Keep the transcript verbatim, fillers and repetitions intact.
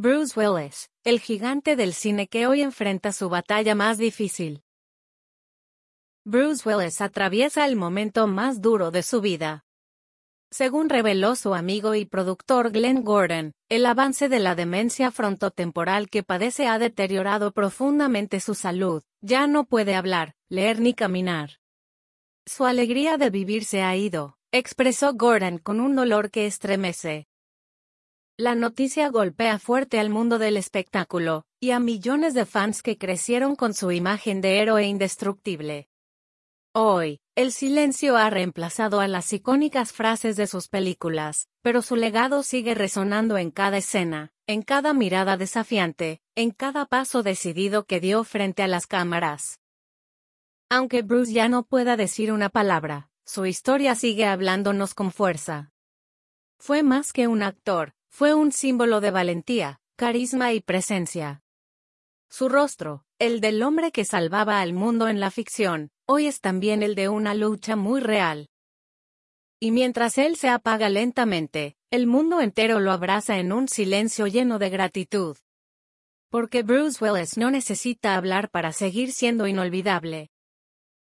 Bruce Willis, el gigante del cine que hoy enfrenta su batalla más difícil. Bruce Willis atraviesa el momento más duro de su vida. Según reveló su amigo y productor Glenn Gordon, el avance de la demencia frontotemporal que padece ha deteriorado profundamente su salud. Ya no puede hablar, leer ni caminar. Su alegría de vivir se ha ido, expresó Gordon con un dolor que estremece. La noticia golpea fuerte al mundo del espectáculo, y a millones de fans que crecieron con su imagen de héroe indestructible. Hoy, el silencio ha reemplazado a las icónicas frases de sus películas, pero su legado sigue resonando en cada escena, en cada mirada desafiante, en cada paso decidido que dio frente a las cámaras. Aunque Bruce ya no pueda decir una palabra, su historia sigue hablándonos con fuerza. Fue más que un actor, fue un símbolo de valentía, carisma y presencia. Su rostro, el del hombre que salvaba al mundo en la ficción, hoy es también el de una lucha muy real. Y mientras él se apaga lentamente, el mundo entero lo abraza en un silencio lleno de gratitud. Porque Bruce Willis no necesita hablar para seguir siendo inolvidable.